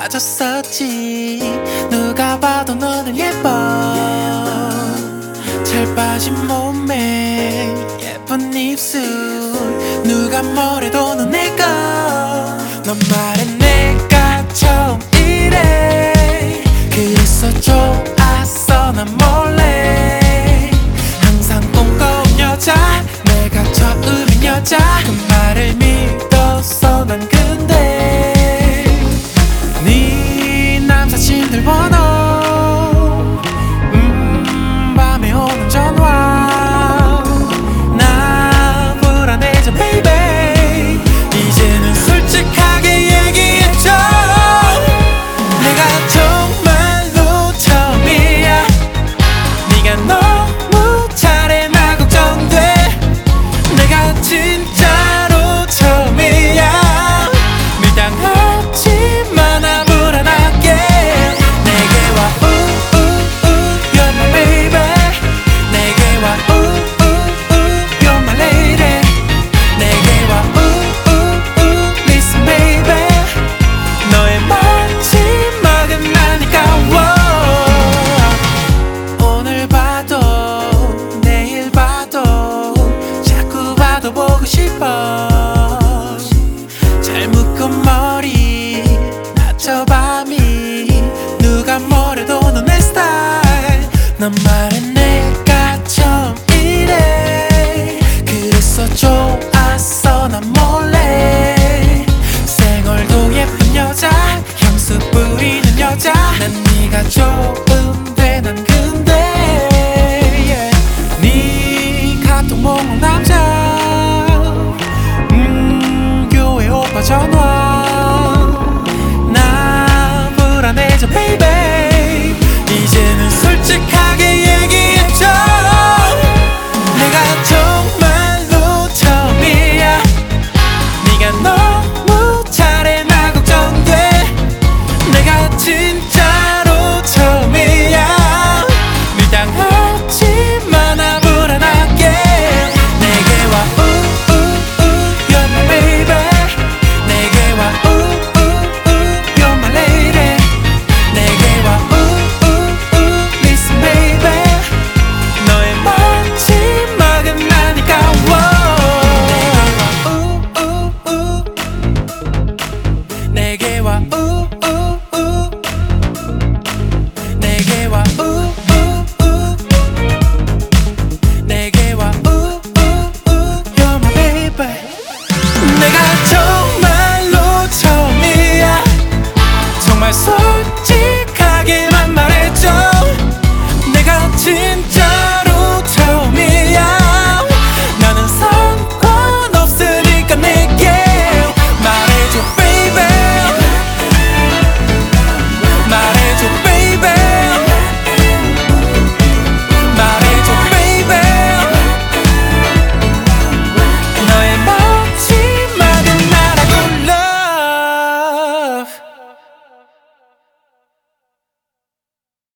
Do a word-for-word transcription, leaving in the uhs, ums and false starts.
빠졌었지. 누가 봐도 너는 예뻐. 잘 빠진 몸매 예쁜 입술 누가 뭐래도 넌 내꺼. 넌 말해 내가 처음 이래. 그래서 좋았어 난 몰래. 항상 꼼꼼한 여자 내가 처음인 여자. 그 말을 믿었어 난. 근데 네 남사친들 번호 음 밤에 오는 전화 나 불안해져 baby. 이제는 솔직하게 얘기해줘. 내가 정말로 처음이야. 네가 너무 잘해 나 걱정돼. 내가 진짜로 처음이야. 밀당하지마 나 불안하게. 내게 와 우우우 You're my baby. 내게 와 우우우 You're my lady. 내게 와 우우우 Listen baby. 너의 마지막은 나니까. 오늘 봐도 내일 봐도 자꾸 봐도 보고 싶어. 잘 묶은 머리 낮춰 밤이 누가 뭐래도 넌 내 스타일. 넌 말해 내가 처음 이래. 그래서 좋았어 난 몰래. 생얼도 예쁜 여자 향수 뿌리는 여자. 난 네가 좋은데 난 근데 yeah. 네 카톡 몽롱 남자 음 교회 오빠 전화 나 불안해져 baby. 이제는 솔직하게 얘기해줘. 내가 정말로 처음이야. 네가 너무 잘해 나 걱정돼. 내가 진짜로 처음이야. 밀당하지마 나 불안하게. 내게 와 우우우 You're my baby. 내게 와 우우우 You're my lady. 내게 와 우우우 Listen baby. 너의 마지막은 나니까. 내게 와 우우우 내게 와 우